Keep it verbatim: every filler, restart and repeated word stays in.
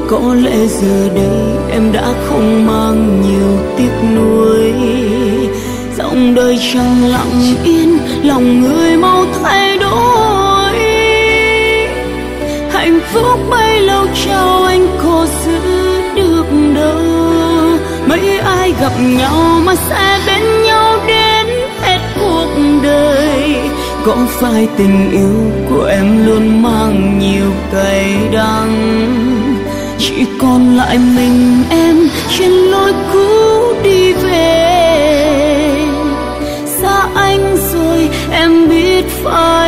Có lẽ giờ đây em đã không mang nhiều tiếc nuối. Dòng đời chẳng lặng yên, lòng người mau thay đổi. Hạnh phúc bấy lâu trao anh có giữ được đâu. Mấy ai gặp nhau mà sẽ bên nhau đến hết cuộc đời. Có phải tình yêu của em luôn mang nhiều cay đắng? Chỉ còn lại mình em trên lối cũ đi về. Xa anh rồi em biết phải